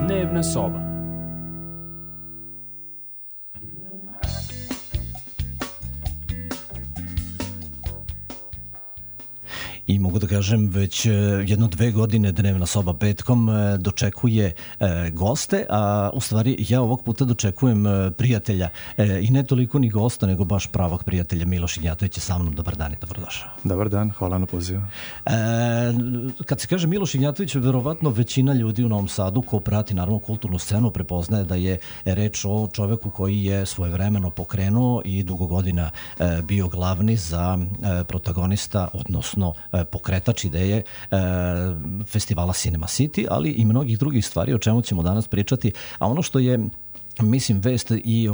Dnevna soba. I mogu da kažem, već 1-2 godine Dnevna soba petkom dočekuje goste, a u stvari ja ovog puta dočekujem prijatelja i ne toliko ni gosta, nego baš pravog prijatelja. Miloš Ignjatović je sa mnom. Dobar dan i dobrodošao. Dobar dan, hvala na pozivu. Kad se kaže Miloš Ignjatović, verovatno većina ljudi u Novom Sadu ko prati naravno kulturnu scenu prepoznaje da je reč o čoveku koji je svojevremeno pokrenuo i dugo godina bio glavni za protagonista, odnosno pokretač ideje festivala Cinema City, ali i mnogih drugih stvari o čemu ćemo danas pričati. A ono što je, mislim, vest i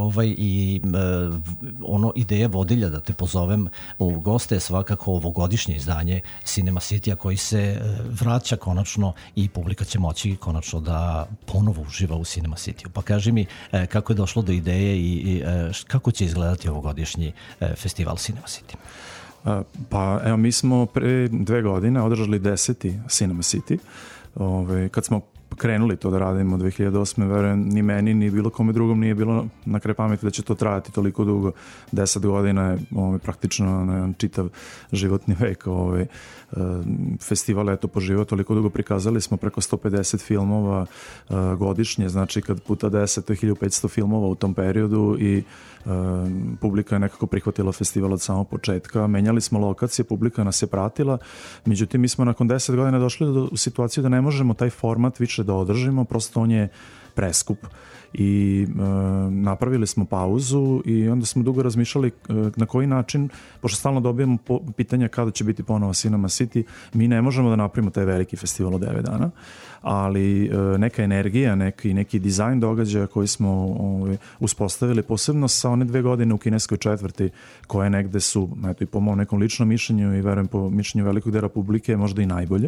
ono ideja vodilja da te pozovem u goste je svakako ovogodišnje izdanje Cinema City-a koji se vraća konačno i publika će moći konačno da ponovo uživa u Cinema City-u. Pa kaži mi kako je došlo do ideje i kako će izgledati ovogodišnji festival Cinema City? Pa evo, mi smo pre 2 godine održali 10. Cinema City. Kad smo krenuli to da radimo 2008. verujem ni meni ni bilo kome drugom nije bilo na kraj pameti da će to trajati toliko dugo. 10 godina je praktično jedan čitav životni vek. Festival je to poživao toliko dugo, prikazali smo preko 150 filmova godišnje, znači kad puta 10 to je 1500 filmova u tom periodu i publika je nekako prihvatila festival od samog početka. Menjali smo lokacije, publika nas je pratila, međutim mi smo nakon 10 godina došli u situaciju da ne možemo taj format više da održimo, prosto on je preskup i napravili smo pauzu i onda smo dugo razmišljali na koji način, pošto stalno dobijemo pitanja kada će biti ponovo Cinema City, mi ne možemo da napravimo taj veliki festival od 9 dana, ali neka energija, neki dizajn događaja koji smo uspostavili, posebno sa one 2 godine u kineskoj četvrti, koje negde su, eto i po mom nekom ličnom mišljenju i verujem po mišljenju velikog dela publike, možda i najbolje.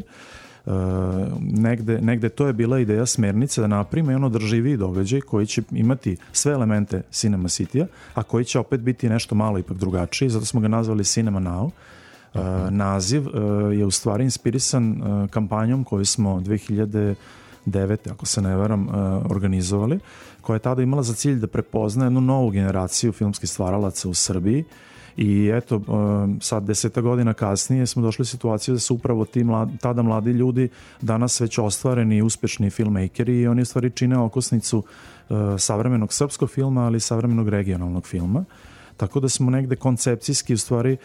Negde to je bila ideja smernice da napravimo jedan održiviji događaj koji će imati sve elemente Cinema City-a, a koji će opet biti nešto malo ipak drugačiji, zato smo ga nazvali Cinema Now. Naziv je u stvari inspirisan kampanjom koju smo 2009. ako se ne varam organizovali, koja je tada imala za cilj da prepozna jednu novu generaciju filmskih stvaralaca u Srbiji. I eto, sad 10 godina kasnije smo došli u situaciju da su upravo ti tada mladi ljudi danas već ostvareni i uspešni filmmakeri i oni u stvari čine okosnicu savremenog srpskog filma, ali i savremenog regionalnog filma. Tako da smo negde koncepcijski u stvari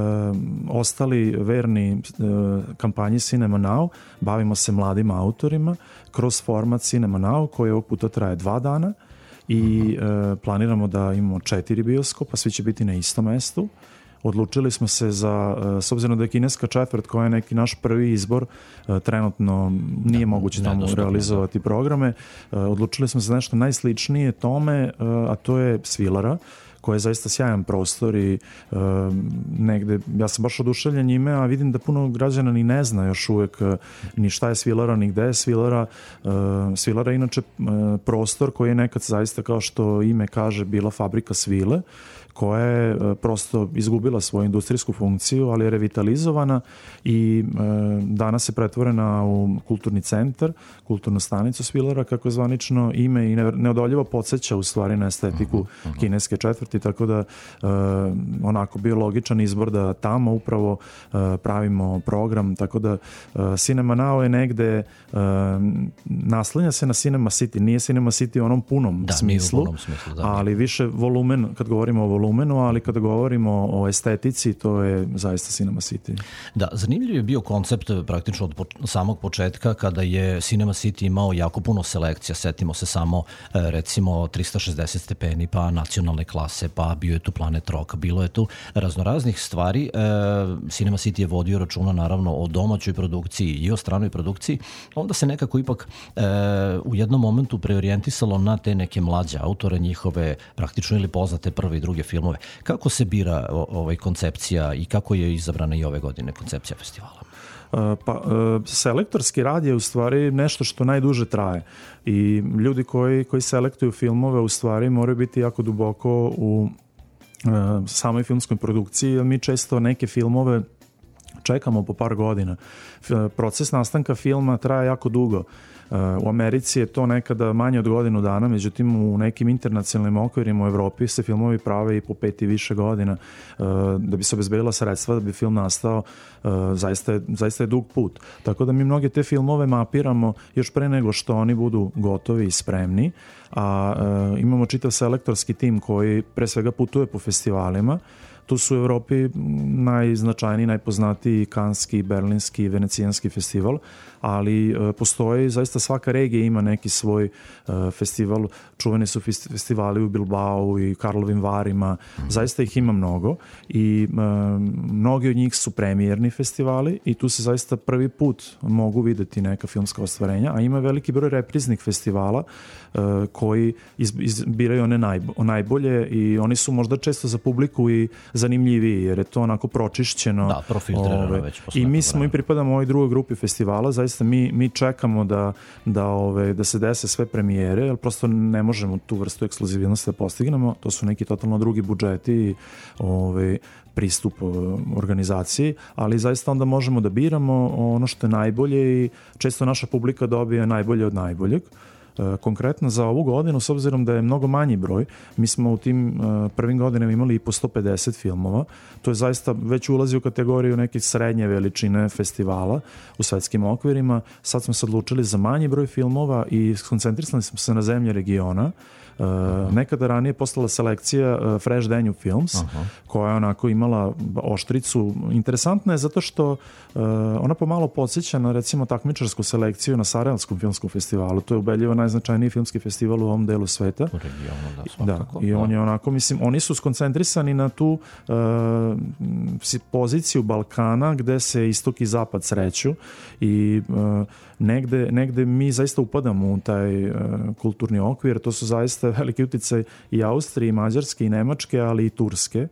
ostali verni kampanji Cinema Now, bavimo se mladim autorima kroz format Cinema Now koji ovog puta traje 2 dana i planiramo da imamo 4 bioskopa, svi će biti na istom mestu. Odlučili smo se za, s obzirom da je kineska četvrt koja je neki naš prvi izbor, trenutno nije moguće tamo realizovati programe, odlučili smo se za nešto najsličnije tome, a to je Svilara, koja je zaista sjajan prostor i negde, ja sam baš oduševljen njime, a vidim da puno građana ni ne zna još uvek ni šta je Svilara, ni gde je Svilara. Svilara je inače prostor koji je nekad zaista, kao što ime kaže, bila fabrika svile, koja je prosto izgubila svoju industrijsku funkciju, ali je revitalizovana i danas je pretvorena u kulturni centar, kulturnu stanicu Svilara, kako je zvanično ime, i neodoljivo podsjeća u stvari na estetiku kineske četvrti, tako da onako bio logičan izbor da tamo upravo pravimo program, tako da Cinema Now je negde naslanja se na Cinema City, nije Cinema City u onom punom smislu, ali više volumen, kad govorimo o volumenu, ali kada govorimo o estetici, to je zaista Cinema City. Da, zanimljiv je bio koncept praktično od samog početka kada je Cinema City imao jako puno selekcija. Setimo se samo recimo 360 stepeni, pa nacionalne klase, pa bio je tu Planet Rock, bilo je tu raznoraznih stvari. Cinema City je vodio računa naravno o domaćoj produkciji i o stranoj produkciji. Onda se nekako ipak u jednom momentu preorijentisalo na te neke mlađe autore, njihove praktično ili poznate prve i druge filmove. Kako se bira koncepcija i kako je izabrana i ove godine koncepcija festivala? Selektorski rad je u stvari nešto što najduže traje i ljudi koji selektuju filmove u stvari moraju biti jako duboko u samoj filmskoj produkciji, jer mi često neke filmove čekamo po par godina. Proces nastanka filma traje jako dugo. U Americi je to nekada manje od godinu dana, međutim u nekim internacionalnim okvirima u Evropi se filmovi prave i po 5 i više godina. Da bi se obezbedila sredstva da bi film nastao, zaista je dug put. Tako da mi mnoge te filmove mapiramo još pre nego što oni budu gotovi i spremni, a imamo čitav selektorski tim koji pre svega putuje po festivalima. Tu su u Evropi najznačajniji, najpoznatiji Kanski, Berlinski, Venecijanski festival, ali postoji, zaista svaka regija ima neki svoj festival. Čuveni su festivali u Bilbao i Karlovim Varima, zaista ih ima mnogo i mnogi od njih su premijerni festivali i tu se zaista prvi put mogu videti neka filmska ostvarenja, a ima veliki broj repriznih festivala koji izbiraju one najbolje i oni su možda često za publiku i zanimljiviji, jer je to onako pročišćeno. Da, profiltrirano već posle. I mi pripadamo ovoj drugoj grupi festivala, zaista mi čekamo da se dese sve premijere, jer prosto ne možemo tu vrstu ekskluzivnosti da postignemo, to su neki totalno drugi budžeti i pristup organizaciji, ali zaista onda možemo da biramo ono što je najbolje i često naša publika dobije najbolje od najboljeg. Konkretno za ovu godinu, s obzirom da je mnogo manji broj, mi smo u tim prvim godinama imali i po 150 filmova. To je zaista već ulazi u kategoriju neke srednje veličine festivala u svetskim okvirima. Sad smo se odlučili za manji broj filmova i skoncentrisali smo se na zemlje regiona. Nekada ranije postala selekcija Fresh Danube Films, koja je onako imala oštricu. Interesantna je zato što ona pomalo podsjeća na recimo takmičarsku selekciju na Sarajevskom filmskom festivalu. To je ubedljivo najznačajniji filmski festival u ovom delu sveta. U regionu, svakako. Da, i on je onako, mislim, oni su skoncentrisani na tu poziciju Balkana gde se istok i zapad sreću i negde mi zaista upadamo u taj kulturni okvir. To su zaista veliki uticaj i Austrije, i Mađarske, i Nemačke, ali i Turske.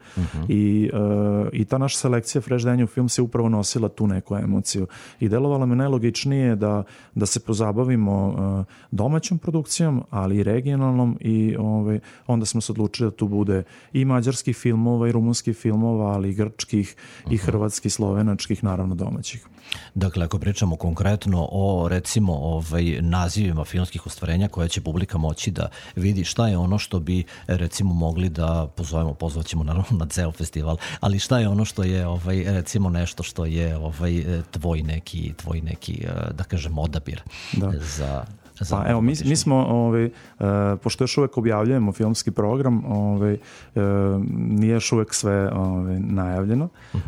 I ta naša selekcija Fresh Danube Films je upravo nosila tu neku emociju. I delovalo me najlogičnije da se pozabavimo domaćom produkcijom, ali i regionalnom i onda smo se odlučili da tu bude i mađarskih filmova, i rumunskih filmova, ali i grčkih, i hrvatskih, slovenačkih, naravno domaćih. Dakle, ako pričamo konkretno o recimo nazivima filmskih ostvarenja koje će publika moći da vidi, šta je ono što bi recimo mogli da pozvaćemo naravno na ceo festival, ali šta je ono što je recimo nešto što je tvoj neki da kažem odabir za Pa evo, mi smo, pošto još uvek objavljujemo filmski program, nije još uvek sve najavljeno.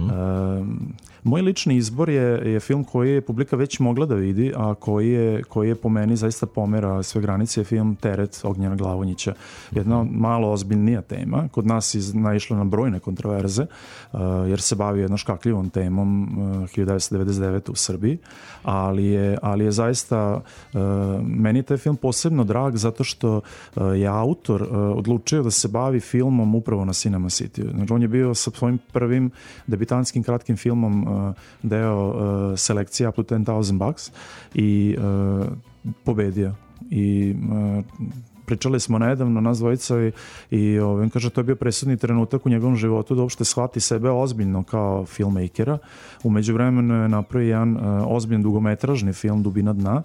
Moj lični izbor je film koji je publika već mogla da vidi, a koji je po meni zaista pomera sve granice, je film Teret Ognjena Glavonjića. Jedna malo ozbiljnija tema. Kod nas je naišla na brojne kontroverze, jer se bavi jednom škakljivom temom 1999. u Srbiji, ali je zaista meni je taj film posebno drag zato što je autor odlučio da se bavi filmom upravo na Cinema City. Znači, on je bio sa svojim prvim debitantskim kratkim filmom deo selekcije Up to $10,000 i pobedio. I pričali smo nedavno, nas dvojica, i on kaže to je bio presudni trenutak u njegovom životu da uopšte shvati sebe ozbiljno kao filmmakera. U međuvremenu je napravio jedan ozbiljan dugometražni film Dubina dna,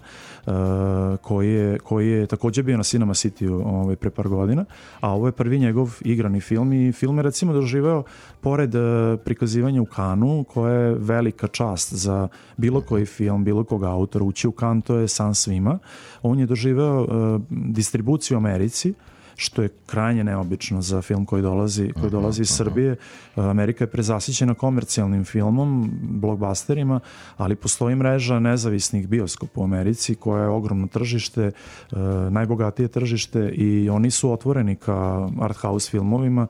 koji je takođe bio na Cinema City pre par godina, a ovo je prvi njegov igrani film i film je recimo doživeo, pored prikazivanja u Kanu, koja je velika čast za bilo koji film, bilo kog autora, ući u Kan, to je san svima. On je doživeo distribuciju u Americi, što je krajnje neobično za film koji dolazi iz Srbije. Amerika je prezasićena komercijalnim filmom, blockbusterima, ali postoji mreža nezavisnih bioskopa u Americi koja je ogromno tržište, najbogatije tržište, i oni su otvoreni ka art house filmovima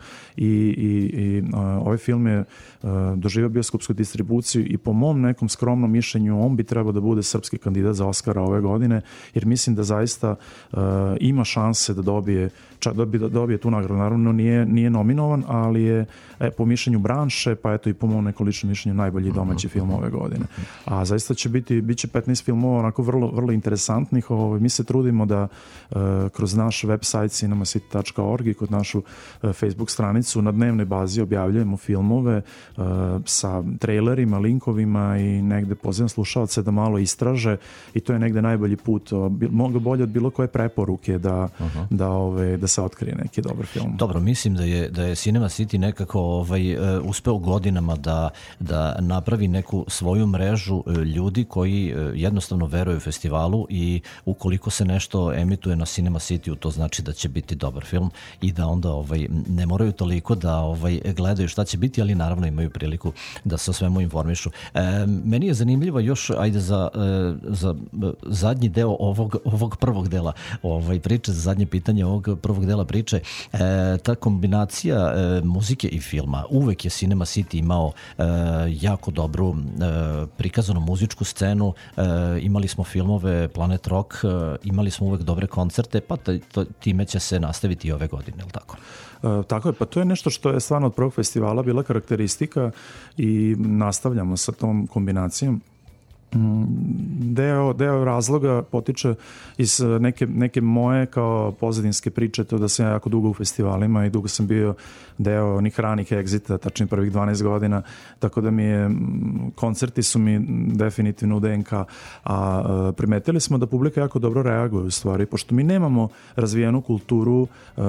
i ovaj film je doživio bioskopsku distribuciju i po mom nekom skromnom mišljenju on bi trebao da bude srpski kandidat za Oscara ove godine, jer mislim da zaista ima šanse da dobije čak dobije tu nagradu. Naravno nije nominovan, ali je po mišljenju branše, pa eto i po mom neko ličnom mišljenju najbolji domaći film ove godine. A zaista će biće 15 filmova onako vrlo interesantnih. Mi se trudimo da kroz naš website cinemacity.org i kod našu Facebook stranicu na dnevnoj bazi objavljujemo filmove sa trailerima, linkovima i negde pozivam slušalce da malo istraže i to je negde najbolji put. Mnogo bolje od bilo koje preporuke da se otkrije neki dobar film. Dobro, mislim da je Cinema City nekako uspeo godinama da napravi neku svoju mrežu ljudi koji jednostavno veruju festivalu i ukoliko se nešto emituje na Cinema City, to znači da će biti dobar film i da onda ne moraju toliko da gledaju šta će biti, ali naravno imaju priliku da se o svemu informišu. Meni je zanimljivo još, ajde za zadnji deo ovog prvog dela priče, za zadnje pitanje ovog prvog dela priče, ta kombinacija muzike i filma. Uvek je Cinema City imao jako dobru prikazanu muzičku scenu, imali smo filmove Planet Rock, imali smo uvek dobre koncerte, pa time će se nastaviti i ove godine, je li tako? Tako je, pa to je nešto što je stvarno od prvog festivala bila karakteristika i nastavljamo sa tom kombinacijom. Deo razloga potiče iz neke moje kao pozadinske priče, to da sam ja jako dugo u festivalima i dugo sam bio deo onih ranih egzita, tačnije prvih 12 godina, tako da koncerti su mi definitivno u DNK, a primetili smo da publika jako dobro reaguje u stvari, pošto mi nemamo razvijenu kulturu,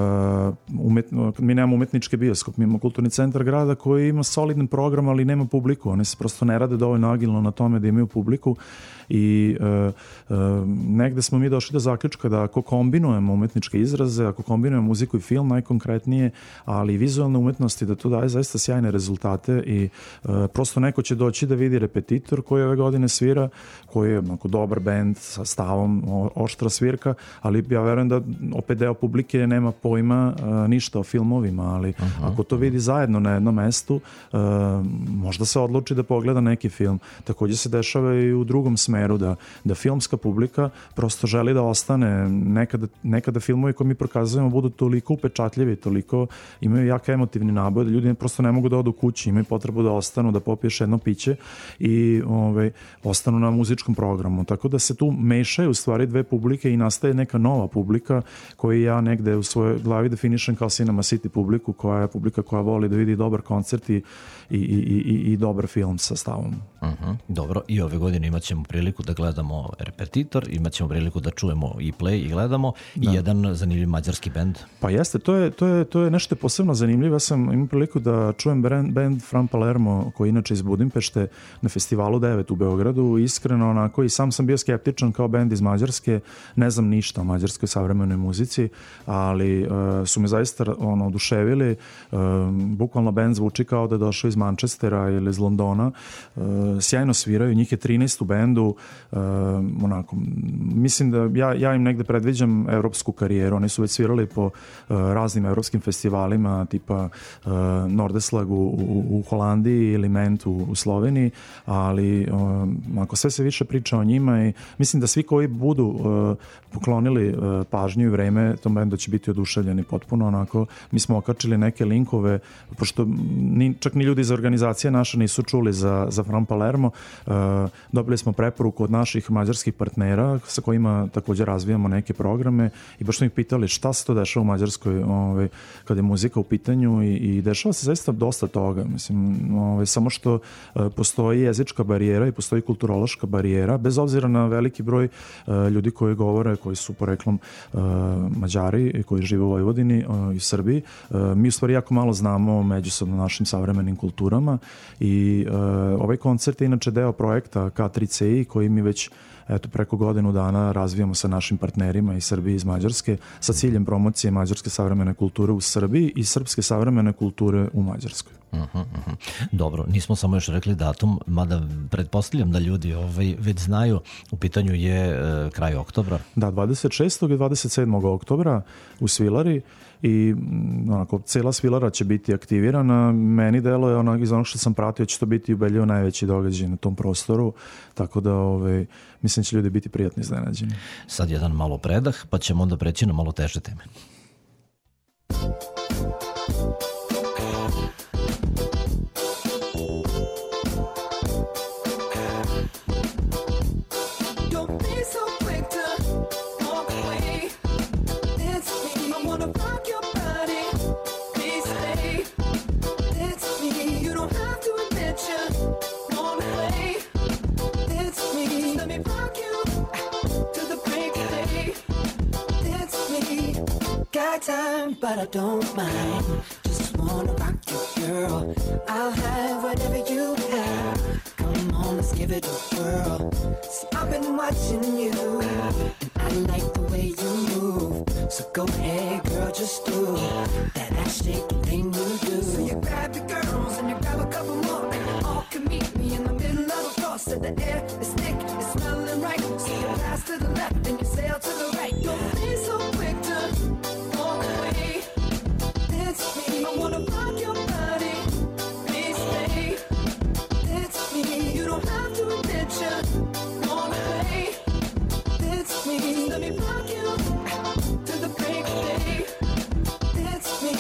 mi nemamo umetnički bioskop, mi imamo kulturni centar grada koji ima solidan program, ali nema publiku, oni se prosto ne rade dovoljno agilno na tome da imaju publiku i negde smo mi došli do zaključka da ako kombinujemo umetničke izraze, ako kombinujemo muziku i film najkonkretnije, ali i vizualne umetnosti, da to daje zaista sjajne rezultate i prosto neko će doći da vidi Repetitor koji ove godine svira, koji je dobar bend sa stavom, oštra svirka, ali ja verujem da opet deo publike nema pojma ništa o filmovima, ali ako to vidi zajedno na jednom mestu, možda se odluči da pogleda neki film. Takođe se dešava i u drugom smeru da filmska publika prosto želi da ostane. Nekada filmovi koje mi prokazujemo budu toliko upečatljivi, toliko imaju jak emotivni naboj da ljudi prosto ne mogu da odu kući, imaju potrebu da ostanu, da popiješ jedno piće i ostanu na muzičkom programu. Tako da se tu mešaju u stvari dve publike i nastaje neka nova publika koju ja negde u svojoj glavi definišem kao Cinema City publiku, koja je publika koja voli da vidi dobar koncert i dobar film sa stavom. Dobro, i ove godine imat ćemo priliku da gledamo Repetitor, imat ćemo priliku da čujemo i Play i gledamo i jedan zanimljiv mađarski bend. Pa jeste, to je nešto posebno zanimljivo. Ja sam imao priliku da čujem bend From Palermo, koji inače iz Budimpešte, na festivalu 9 u Beogradu. Iskreno onako, i sam bio skeptičan kao bend iz Mađarske, ne znam ništa o mađarskoj savremenoj muzici, ali su me zaista oduševili. Bukvalno bend zvuči kao da je došao iz Manchestera ili iz Londona. Sjajno sviraju, njih je 13 u bendu, mislim da ja im negde predviđam evropsku karijeru. Oni su već svirali po raznim evropskim festivalima tipa Nordeslag u Holandiji ili Ment u Sloveniji, ali ako sve se više priča o njima i mislim da svi koji budu poklonili pažnju i vreme tom bendu će biti oduševljeni potpuno. Onako, mi smo okačili neke linkove, pošto čak ni ljudi iz organizacije naše nisu čuli za From Palermo. Dobili smo preporuku od naših mađarskih partnera sa kojima također razvijamo neke programe i baš smo ih pitali šta se to dešava u Mađarskoj kada je muzika u pitanju i dešava se zaista dosta toga. Mislim, samo što postoji jezička barijera i postoji kulturološka barijera, bez obzira na veliki broj ljudi koji govore, koji su poreklom Mađari i koji žive u Vojvodini i Srbiji. Mi u stvari jako malo znamo međusobno našim savremenim kulturama i ovaj koncert je inače deo projekta K3CI koji mi već preko godinu dana razvijamo sa našim partnerima iz Srbije i iz Mađarske sa ciljem promocije mađarske savremene kulture u Srbiji i srpske savremene kulture u Mađarskoj. Dobro, nismo samo još rekli datum, mada pretpostavljam da ljudi već znaju, u pitanju je kraj oktobra. Da, 26. i 27. oktobra u Svilari i cela Svilara će biti aktivirana. Meni delo je iz onog što sam pratio će to biti ubedljivo najveći događaj na tom prostoru, tako da mislim će ljudi biti prijatno iznenađeni. Sad jedan malo predah, pa ćemo onda preći na malo teže teme. got time, but I don't mind. Just wanna rock you, girl. I'll have whatever you have. Come on, let's give it a whirl. See, I've been watching you, and I like the way you move. So go ahead, girl, just do that ass shaking thing you do. So you grab your girls and you grab a couple more, and you all can meet me in the middle of the floor. So the air is thick, it's smelling right. So you pass to the left and you sail to the right. Don't be so quick to walk away. It's me, I wanna rock your body. Please stay. It's me, you don't have to admit you wanna play. It's me, let me rock you to the break of day. It's me,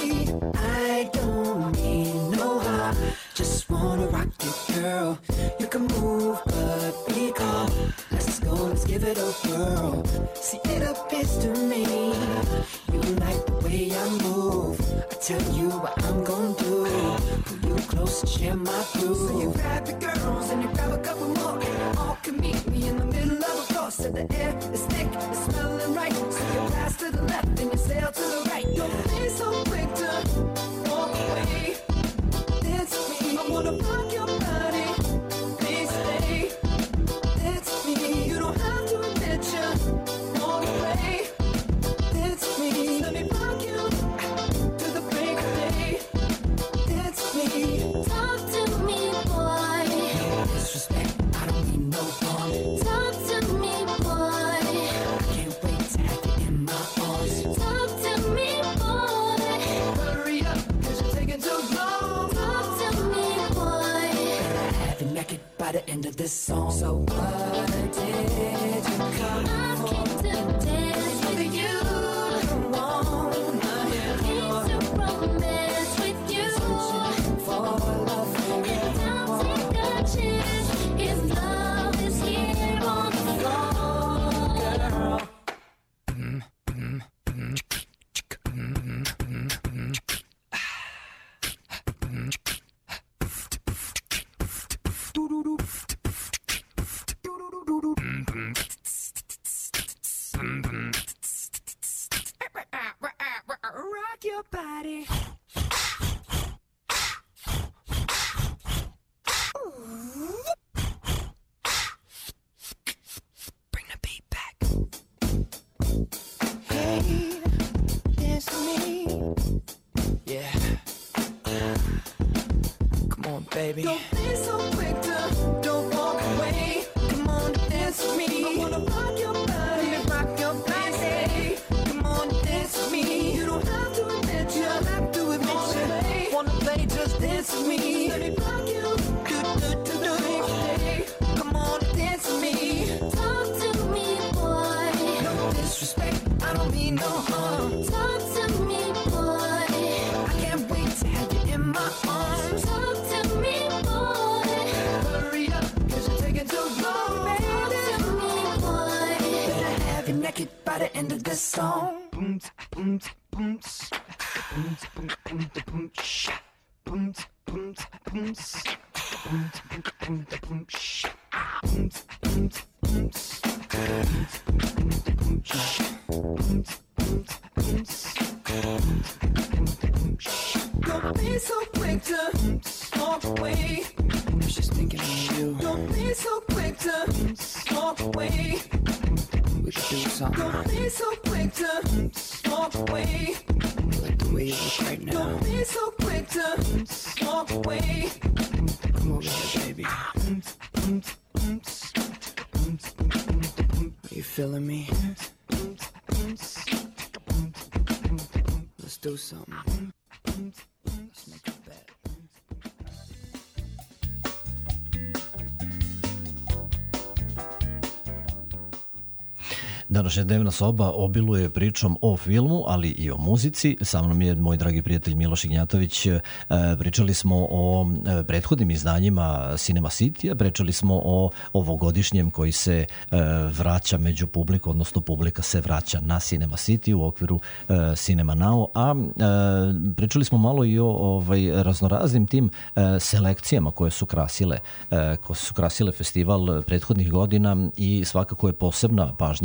I don't need no help. Just wanna rock you, girl. You can move, but be calm. Let's go, let's give it a whirl. See, it appears to me you like the way I move. I tell you what I'm gonna do. Pull you close and share my groove. So you grab your girls and you grab a couple more, and you all can meet me in the middle of the floor. So the air is thick, it's smelling right. So you pass to the left and you sail to the right. Don't be so quick to walk away. It's me, I wanna rock your body. Please stay. It's me, you don't have to admit you wanna play. It's me, let me rock you to the break of day. It's me. Talk to me, boy. No disrespect, I don't mean no harm. Talk to me, boy. I can't wait to have you in my arms. Talk to me, boy. Hurry up, cause you're taking too long. Talk to me, boy. Better have you naked by the end of this song. So what did you come I for? came to dance with you. Come on, Came to romance with you. for love. And I'll take a chance if love is here on the floor. Rock your body. Bring the beat back. Hey, it's me. Yeah. Come on, baby. Don't be so quick to don't walk away. Come on, dance with me. I wanna rock your body. Let me rock your body. Come on, dance with me. You don't have to admit you have to admit you wanna play, just dance with me. Let me rock you. Do. Come on, dance with me. Talk to me, boy. No disrespect, I don't mean no harm. Talk to me, boy. I can't wait to have you in my arms. Talk to me, boy. Hurry up, cause you're taking too long, Talk baby. to me, boy. Better have you naked by the end of this song. Don't be so quick to walk away. I was just thinking of you. Don't be so quick to walk away. We could do something. Don't be so quick to walk away. I like the way you look right now. Don't be so quick to walk away. Come over here, baby. Are you feeling me? Let's do something. Let's make a bet. Današnja dnevna soba obiluje pričom o filmu, ali i o muzici. Sa mnom je moj dragi prijatelj Miloš Ignjatović. Pričali smo o prethodnim izdanjima Cinema City, pričali smo o ovogodišnjem koji se vraća među publiku, odnosno publika se vraća na Cinema City u okviru Cinema Now, a pričali smo malo i o raznoraznim tim selekcijama koje su krasile festival prethodnih godina i svakako je posebna pažnja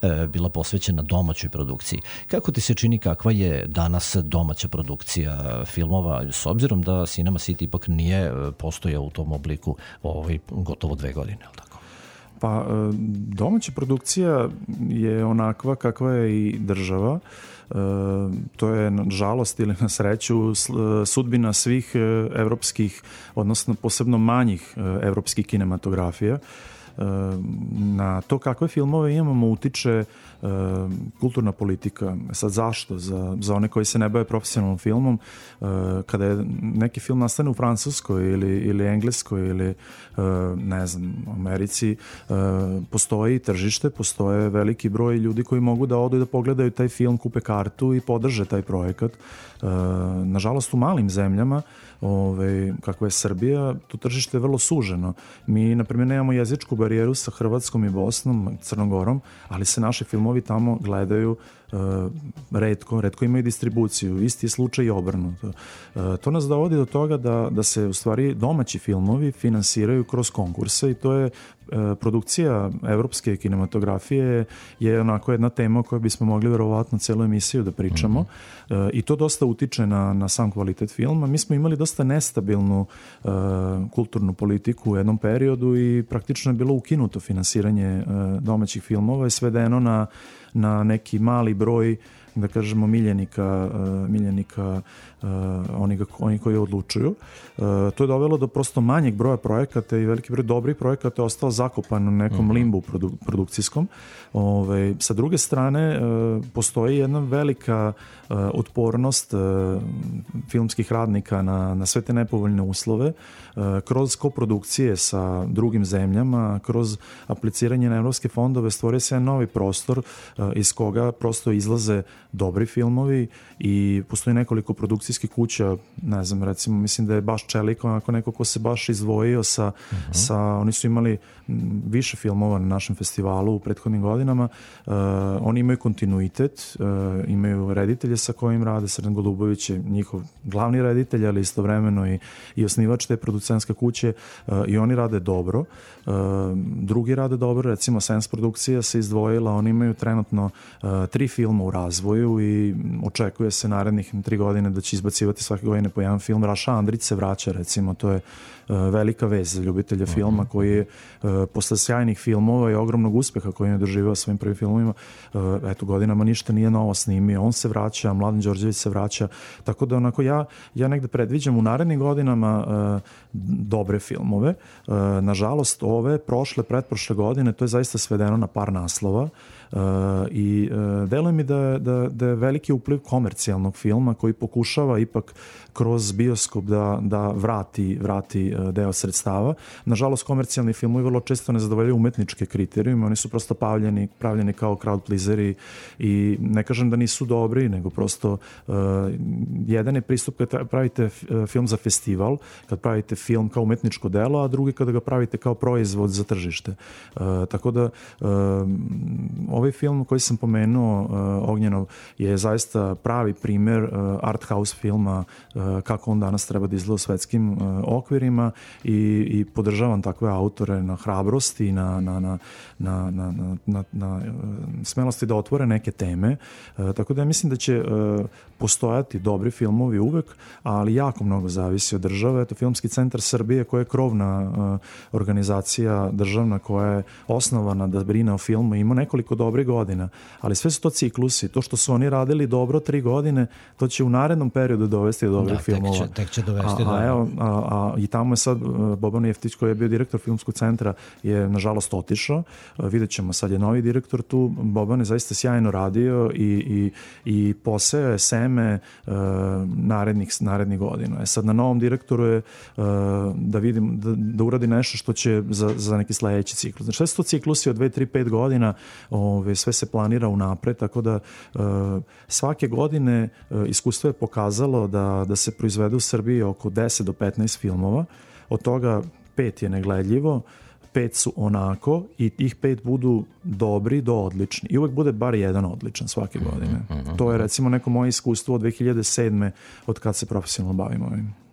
bila posvećena domaćoj produkciji. Kako ti se čini kakva je danas domaća produkcija filmova, s obzirom da Cinema City ipak nije postojao u tom obliku gotovo 2 godine, je li tako? Pa domaća produkcija je onakva kakva je i država. To je na žalost ili na sreću sudbina svih evropskih, odnosno posebno manjih evropskih kinematografija. Na to kakve filmove imamo utiče kulturna politika. Sad zašto? Za one koji se ne bave profesionalnom filmom, kada je neki film nastane u Francuskoj ili Engleskoj ili ne znam, Americi, postoji tržište, postoje veliki broj ljudi koji mogu da odu i da pogledaju taj film, kupe kartu i podrže taj projekat. Nažalost, u malim zemljama, kakva je Srbija, to tržište je vrlo suženo. Mi, na primjer, nemamo jezičku barijeru sa Hrvatskom i Bosnom, Crnogorom, ali se naši filmovi tamo gledaju retko imaju distribuciju. Isti je slučaj i obrnuto. To nas dovodi do toga da se u stvari domaći filmovi finansiraju kroz konkurse i to je produkcija evropske kinematografije je onako jedna tema o kojoj bismo mogli verovatno celu emisiju da pričamo i to dosta utiče na sam kvalitet filma. Mi smo imali dosta nestabilnu kulturnu politiku u jednom periodu i praktično je bilo ukinuto finansiranje domaćih filmova i svedeno na neki mali broj, da kažemo, miljenika oni koji odlučuju. To je dovelo do prosto manjeg broja projekata i veliki broj dobrih projekata je ostao zakopan u nekom limbu produkcijskom. Sa druge strane, postoji jedna velika otpornost filmskih radnika na sve te nepovoljne uslove kroz koprodukcije sa drugim zemljama, kroz apliciranje na evropske fondove stvorio se jedan novi prostor iz koga prosto izlaze dobri filmovi i postoji nekoliko produkcijskih kuća, ne znam, recimo, mislim da je baš Čelik onako neko ko se baš izdvojio oni su imali više filmova na našem festivalu u prethodnim godinama. Oni imaju kontinuitet, imaju reditelje sa kojim rade. Srđan Golubović je njihov glavni reditelj, ali istovremeno i osnivač te producentske kuće i oni rade dobro. Drugi rade dobro, recimo Sens produkcija se izdvojila, oni imaju trenutno 3 filma u razvoju i očekuje se narednih 3 godine da će izbacivati svake godine po jedan film. Raša Andrić se vraća, recimo, to je velika vez za ljubitelja filma koji je posle sjajnih filmova i ogromnog uspeha koji je doživao svojim prvim filmovima, godinama ništa nije novo snimio. On se vraća, Mladen Đorđević se vraća, tako da onako ja negde predviđam u narednim godinama dobre filmove. Nažalost, ove, pretprošle godine, to je zaista svedeno na par naslova i deluje mi da je veliki upliv komercijalnog filma koji pokušava ipak kroz bioskop da vrati deo sredstava. Nažalost, komercijalni filmovi vrlo često ne zadovoljaju umetničke kriterijume, oni su prosto pravljeni kao crowd pleaseri i ne kažem da nisu dobri, nego prosto jedan je pristup kad pravite film za festival, kad pravite film kao umetničko delo, a drugi kada ga pravite kao proizvod za tržište. Tako da ovaj film koji sam pomenuo, Ognjenov, je zaista pravi primer art house filma kako on danas treba da izgleda u svetskim okvirima i podržavam takve autore na hrabrosti, na smelosti da otvore neke teme. Tako da ja mislim da će postojati dobri filmovi uvek, ali jako mnogo zavisi od države. Eto, Filmski centar Srbije, koja je krovna organizacija državna koja je osnovana da brine o filmu, ima nekoliko dobrih godina, ali sve su to ciklusi. To što su oni radili dobro 3 godine, to će u narednom periodu dovesti do dobrih filmova. Tek će dovesti I tamo je sad Boban Jeftić, koji je bio direktor Filmskog centra, je nažalost otišao. Vidjet ćemo, sad je novi direktor tu. Boban je zaista sjajno radio i poseo je seme narednih godina. Sad na novom direktoru je da vidim, da uradi nešto što će za neki sledeći ciklus. Znači, sve su to ciklusi od 2, 3, 5 godina, sve se planira unapred, tako da svake godine iskustvo je pokazalo da se proizvede u Srbiji oko 10 do 15 filmova, od toga 5 je negledljivo, 5 su onako i tih 5 budu dobri do odlični. I uvek bude bar jedan odličan svake godine. To je recimo neko moje iskustvo od 2007. od kad se profesionalno bavimo ovim.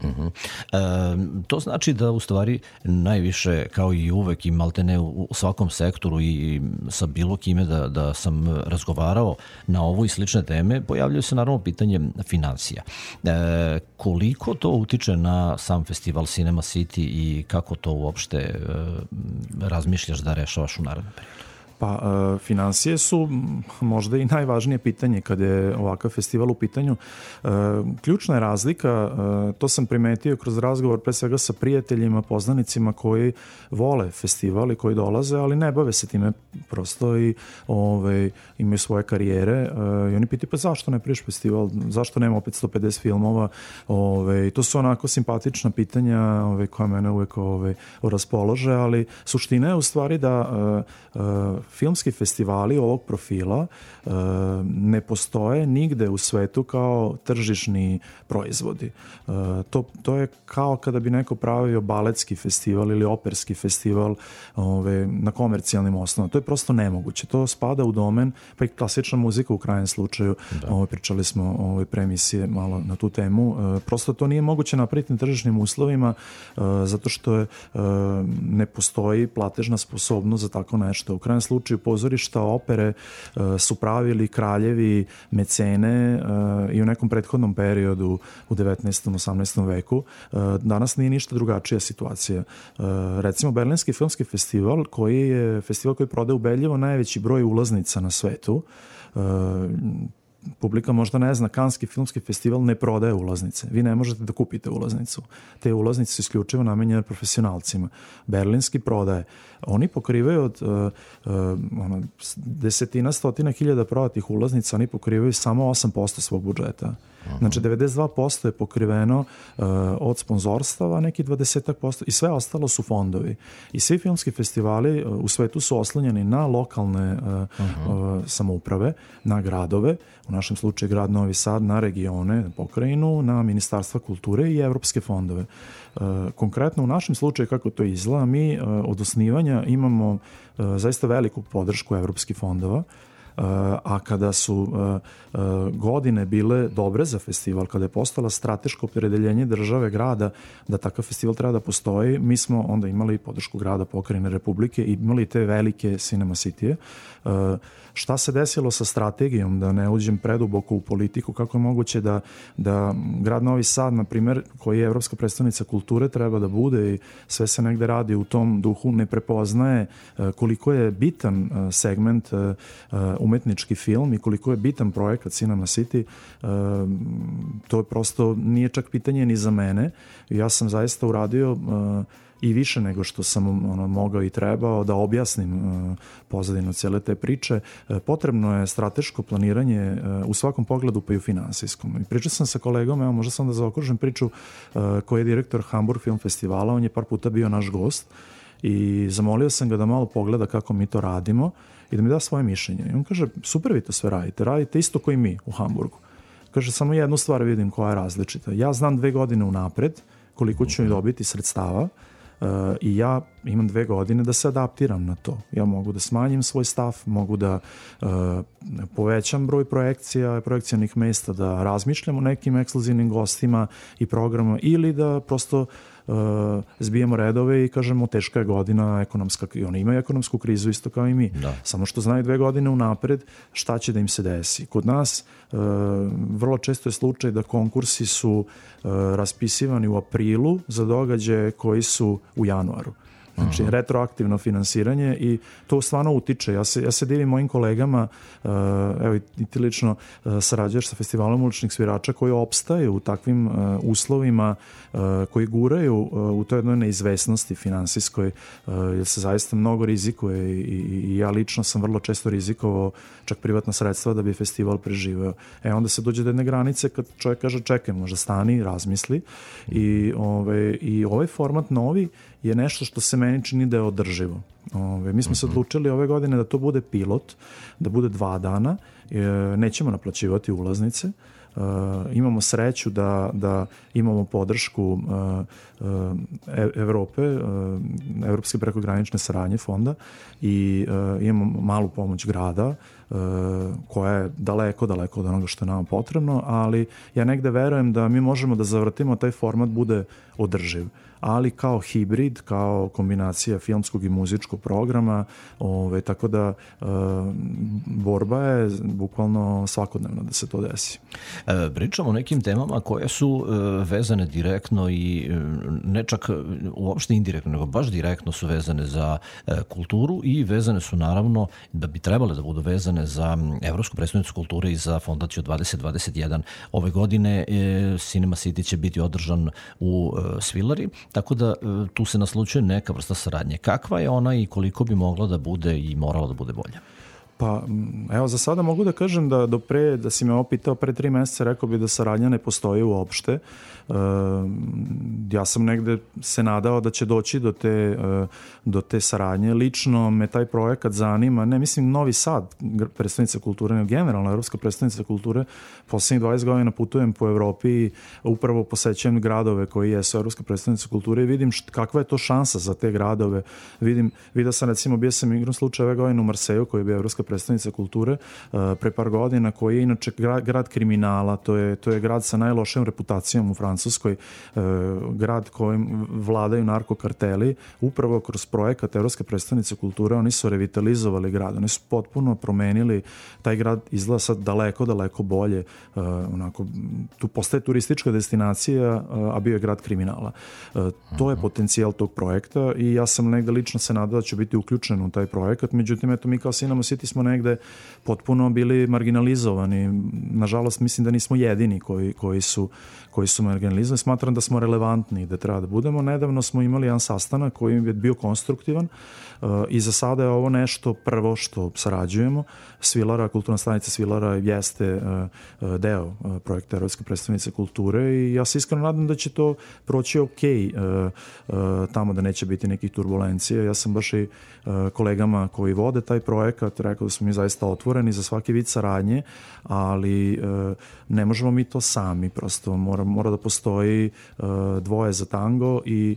To znači da u stvari najviše, kao i uvek i maltene u svakom sektoru i sa bilo kime da sam razgovarao na ovu i slične teme, pojavljaju se naravno pitanje financija. Koliko to utiče na sam festival Cinema City i kako to uopšte razmišljaš da rešavaš u narednom periodu? Pa, financije su možda i najvažnije pitanje kada je ovakav festival u pitanju. Ključna je razlika, to sam primetio kroz razgovor pre svega sa prijateljima, poznanicima koji vole festival i koji dolaze, ali ne bave se time prosto i imaju svoje karijere i oni pitaju pa zašto ne priješ festival, zašto nema opet 150 filmova, to su onako simpatična pitanja koja mene uvek raspolože, ali suština je u stvari da filmski festivali ovog profila ne postoje nigde u svetu kao tržišni proizvodi. To je kao kada bi neko pravio baletski festival ili operski festival na komercijalnim osnovama. To je prosto nemoguće. To spada u domen, pa i klasična muzika u krajnjem slučaju. Pričali smo o premisije malo na tu temu. Prosto to nije moguće napraviti na tržišnim uslovima zato što ne postoji platežna sposobnost za tako nešto. U krajnjem slučaju pozorišta, opere su pravili kraljevi, mecene i u nekom prethodnom periodu u 19. 18. veku. Danas nije ništa drugačija situacija. Recimo, Berlinski filmski festival, koji je festival koji prodaje ubedljivo najveći broj ulaznica na svetu. Publika možda ne zna, Kanski filmski festival ne prodaje ulaznice. Vi ne možete da kupite ulaznicu. Te ulaznice su isključivo namenjene profesionalcima. Berlinski prodaje. Oni pokrivaju od desetina, stotina hiljada prodatih ulaznica, oni pokrivaju samo 8% svog budžeta. Znači 92% je pokriveno od sponzorstava, neki 20% i sve ostalo su fondovi. I svi filmski festivali u svetu su oslonjeni na lokalne samouprave, na gradove, u našem slučaju grad Novi Sad, na regione, pokrajinu, na ministarstva kulture i evropske fondove. Konkretno u našem slučaju kako to izgleda, mi od osnivanja imamo zaista veliku podršku evropskih fondova, a kada su godine bile dobre za festival, kada je postala strateško opredeljenje države, grada da takav festival treba da postoji, mi smo onda imali podršku grada, pokrajine, republike i imali te velike Cinema City-e. Šta se desilo sa strategijom, da ne uđem preduboko u politiku, kako je moguće da grad Novi Sad, na primjer, koji je evropska predstavnica kulture, treba da bude i sve se negde radi u tom duhu, ne prepoznaje koliko je bitan segment umetnički film i koliko je bitan projekat Cinema City. To prosto nije čak pitanje ni za mene. Ja sam zaista uradio i više nego što sam mogao i trebao da objasnim pozadinu cele te priče. Potrebno je strateško planiranje u svakom pogledu, pa i u finansijskom. I pričao sam sa kolegom, evo možda sam da zaokružim priču, koji je direktor Hamburg Film Festivala, on je par puta bio naš gost i zamolio sam ga da malo pogleda kako mi to radimo i da mi da svoje mišljenje. I on kaže, super vi to sve radite isto koji mi u Hamburgu. Kaže, samo jednu stvar vidim koja je različita. Ja znam 2 godine unapred koliko ću dobiti sredstava i ja imam 2 godine da se adaptiram na to. Ja mogu da smanjim svoj stav, mogu da povećam broj projekcijanih mesta, da razmišljam o nekim ekskluzivnim gostima i programima ili da prosto zbijemo redove i kažemo teška je godina ekonomska, i oni imaju ekonomsku krizu isto kao i mi. Da. Samo što znaju 2 godine unapred šta će da im se desi. Kod nas vrlo često je slučaj da konkursi su raspisivani u aprilu za događaje koji su u januaru. Znači, retroaktivno finansiranje i to stvarno utiče. Ja se divim mojim kolegama, evo i ti lično sarađuješ sa festivalom uličnih svirača koji opstaju u takvim uslovima, koji guraju u toj jednoj neizvesnosti finansijskoj, jer se zaista mnogo rizikuje i ja lično sam vrlo često rizikovao čak privatna sredstva da bi festival preživeo. Onda se dođe do jedne granice kad čovjek kaže čekaj, možda stani, razmisli i ovaj format novi je nešto što se meni čini da je održivo. Mi smo se odlučili ove godine da to bude pilot, da bude 2 dana, nećemo naplaćivati ulaznice, imamo sreću da imamo podršku Evrope, Evropske prekogranične saradnje fonda i imamo malu pomoć grada koja je daleko od onoga što je nama potrebno, ali ja negde verujem da mi možemo da zavrtimo taj format bude održiv, ali kao hibrid, kao kombinacija filmskog i muzičkog programa, tako da borba je bukvalno svakodnevno da se to desi. Pričamo o nekim temama koje su vezane direktno i ne čak uopšte indirektno, nego baš direktno su vezane za kulturu i vezane su naravno da bi trebale da budu vezane za Evropsku prestonicu kulture i za Fondaciju 2021. Ove godine Cinema City će biti održan u Svilari, tako da tu se naslučuje neka vrsta saradnje. Kakva je ona i koliko bi mogla da bude i morala da bude bolja? Pa, evo, za sada mogu da kažem da si me ovo pitao pre 3 meseca, rekao bi da saradnja ne postoji uopšte. Ja sam negde se nadao da će doći do te saradnje. Lično me taj projekat zanima, ne mislim Novi Sad, predstavnica kulture, nego generalno Evropska predstavnica kulture. Poslednjih 20 godina putujem po Evropi i upravo posećujem gradove koji jesu Evropska predstavnica kulture i vidim kakva je to šansa za te gradove. Vidio sam, recimo, bio sam igrom slučaja ove godine u Marseju, koji je bio Evropska predstavnica kulture pre par godina, koji je inače grad kriminala, to je grad sa najlošijom reputacijom u Francuskoj, grad kojim vladaju narkokarteli. Upravo kroz projekat Evropske predstavnice kulture oni su revitalizovali grad, oni su potpuno promenili taj grad, izgleda sad daleko bolje, onako, tu postaje turistička destinacija, a bio je grad kriminala. To je potencijal tog projekta i ja sam negde lično se nadao da ću biti uključen u taj projekat, međutim, eto, mi kao Cinema City smo negde potpuno bili marginalizovani. Nažalost, mislim da nismo jedini koji su marginalizovani. Smatram da smo relevantni, da treba da budemo. Nedavno smo imali jedan sastanak koji je bio konstruktivan i za sada je ovo nešto prvo što sarađujemo. Svilara, kulturna stanica Svilara jeste deo projekta Evropske predstavnice kulture i ja se iskreno nadam da će to proći tamo da neće biti nekih turbulencija. Ja sam baš i kolegama koji vode taj projekat rekao da smo mi zaista otvoreni za svaki vid saradnje, ali ne možemo mi to sami, prosto mora da postoji dvoje za tango i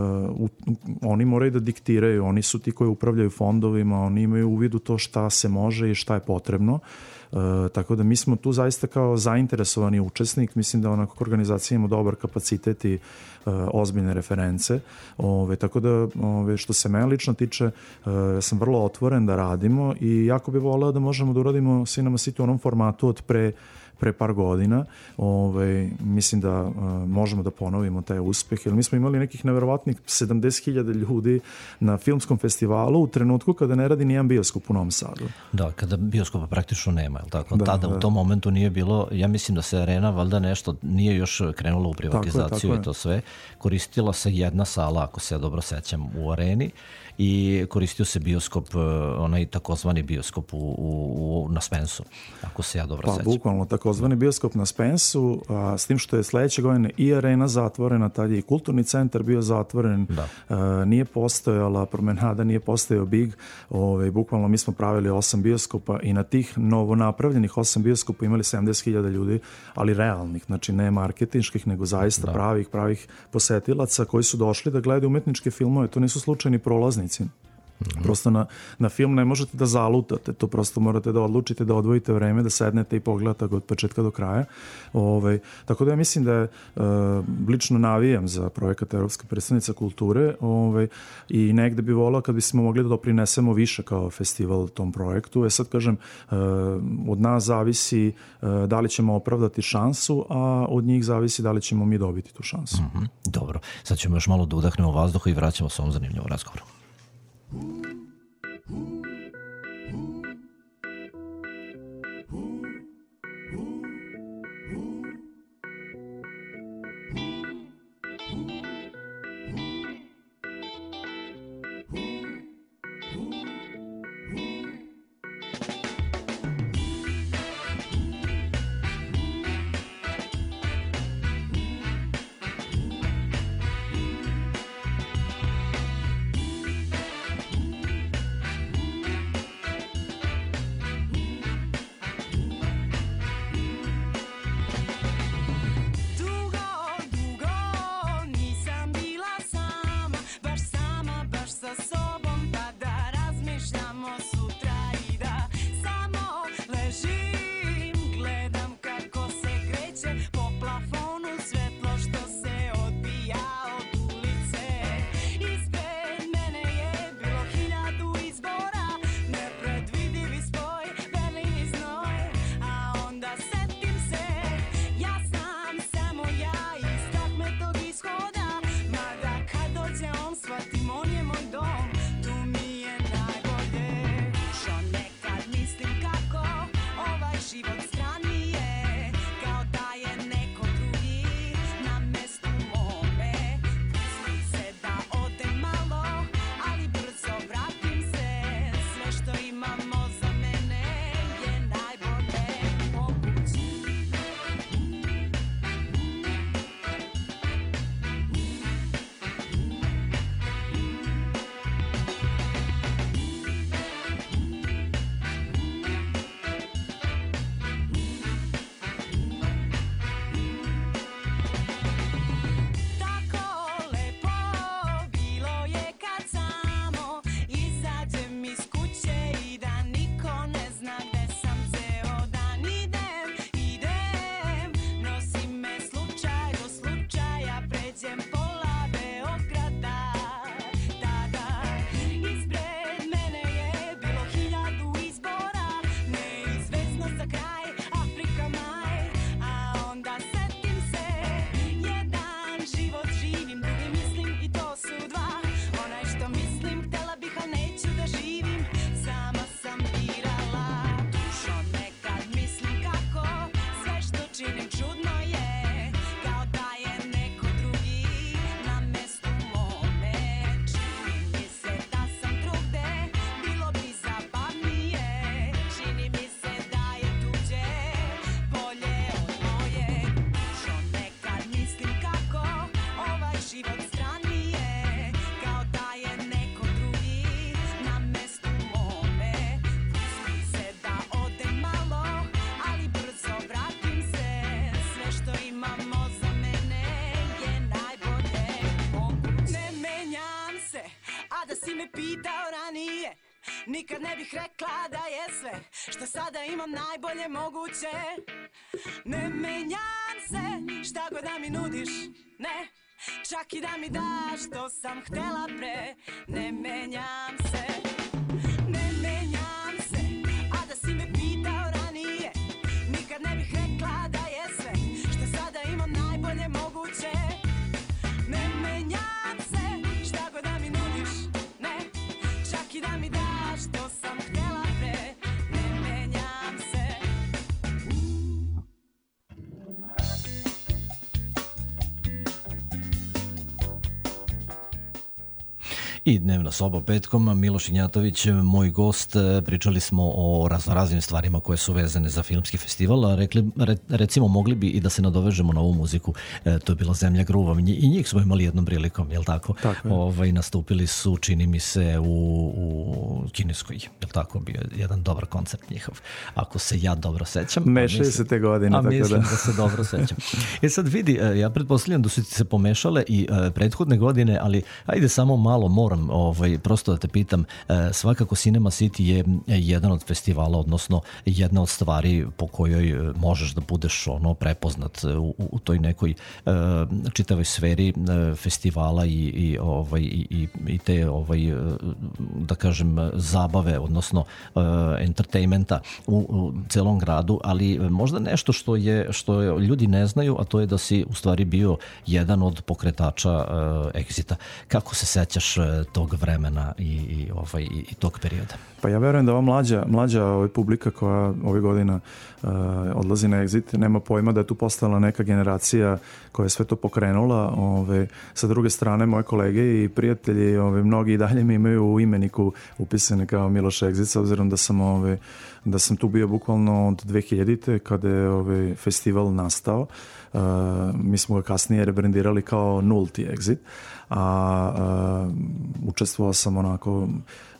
oni moraju da diktiraju, oni su ti koji upravljaju fondovima, oni imaju uvid u to šta se može i šta je potrebno. Tako da mi smo tu zaista kao zainteresovani učesnik, mislim da onako organizacija ima dobar kapacitet i ozbiljne reference, tako da što se mene lično tiče, ja sam vrlo otvoren da radimo i jako bih voleo da možemo da uradimo Cinema City u onom formatu od pre par godina. Mislim da možemo da ponovimo taj uspeh, jer mi smo imali nekih neverovatnih 70.000 ljudi na filmskom festivalu u trenutku kada ne radi nijedan bioskop u Novom Sadu. Da, kada bioskopa praktično nema, je tako? Tada u tom momentu nije bilo, ja mislim da se arena valjda nešto nije još krenula u privatizaciju i to sve. Koristila se jedna sala, ako se ja dobro sećam, u areni i koristio se bioskop, onaj takozvani bioskop na Spensu, ako se ja dobro sećam. Bukvalno takozvani bioskop na Spensu, s tim što je sledeće godine i arena zatvorena, tad je i kulturni centar bio zatvoren, nije postojala promenada, nije postojao Big, bukvalno mi smo pravili 8 bioskopa i na tih novonapravljenih 8 bioskopa imali 70.000 ljudi, ali realnih, znači ne marketinških, nego zaista pravih posetilaca koji su došli da gledaju umetničke filmove, to nisu slučajni prolaznici. Prosto na film ne možete da zalutate, to prosto morate da odlučite, da odvojite vreme, da sednete i pogledate ga od početka do kraja. Tako da ja mislim da je, lično navijam za projekat Evropska predstavnica kulture i negde bi volao kad bismo mogli da doprinesemo više kao festival tom projektu. Sad kažem, od nas zavisi da li ćemo opravdati šansu, a od njih zavisi da li ćemo mi dobiti tu šansu. Dobro, sad ćemo još malo da udahnemo vazduha i vraćamo se ovom zanimljivom razgovoru. Nikad ne bih rekla da je sve što sada imam najbolje moguće. Ne menjam se, šta god da mi nudiš, ne. Čak i da mi daš što sam htela pre. Ne menjam se, ne menjam se. A da si me pitao ranije, nikad ne bih rekla da je sve što sada imam najbolje moguće. Ne menjam se, šta god da mi nudiš, ne. Čak i da mi daš što sam htela pre. Ne menjam se. I Dnevna soba petkom, Miloš Ignjatović, moj gost. Pričali smo o raznim stvarima koje su vezane za filmski festival, a recimo mogli bi i da se nadovežemo na ovu muziku. To je bila Zemlja gruva i njih smo imali jednom prilikom, jel tako? Tako je. Nastupili su, čini mi se, u Kineskoj, jel tako? Bio je jedan dobar koncert njihov, ako se ja dobro sećam. Mešaju se te godine. A tako mislim da se dobro sećam. Sad vidi, ja pretpostavljam da su ti se pomešale i prethodne godine, ali ajde samo malo moram prosto da te pitam, svakako Cinema City je jedan od festivala, odnosno jedna od stvari po kojoj možeš da budeš prepoznat u toj nekoj čitavoj sferi festivala i te da kažem zabave, odnosno entertainmenta u celom gradu, ali možda nešto što ljudi ne znaju, a to je da si u stvari bio jedan od pokretača Exita. Kako se sećaš tog vremena i tog perioda? Pa ja verujem da ova mlađa publika koja ove godina odlazi na Exit nema pojma da je tu postala neka generacija koja je sve to pokrenula. Sa druge strane, moje kolege i prijatelji, mnogi i dalje mi imaju u imeniku upisane kao Miloš Exit, s obzirom da sam tu bio bukvalno od 2000-te kada je festival nastao. Mi smo ga kasnije rebrandirali kao Nulti Exit, a učestvovao sam onako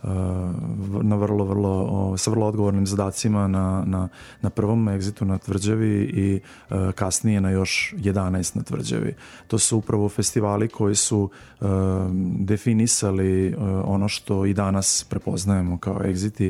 na sa vrlo odgovornim zadacima na prvom Exitu na Tvrđavi i kasnije na još 11 na Tvrđavi. To su upravo festivali koji su definisali ono što i danas prepoznajemo kao Exiti.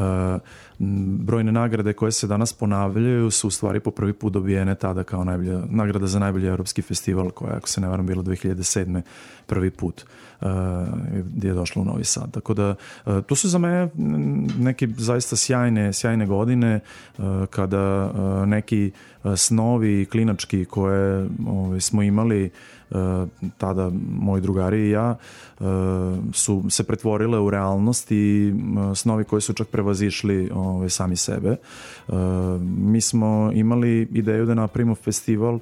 Brojne nagrade koje se danas ponavljaju su u stvari po prvi put dobijene tada kao nagrada za najbolji evropski festival, koja, ako se ne varam, bilo 2007. prvi put gdje je došlo u Novi Sad. Tako da to su za mene neke zaista sjajne godine kada neki snovi klinački koje smo imali tada moji drugari i ja su se pretvorile u realnost i snovi koji su čak prevazišli sami sebe. Mi smo imali ideju da napravimo festival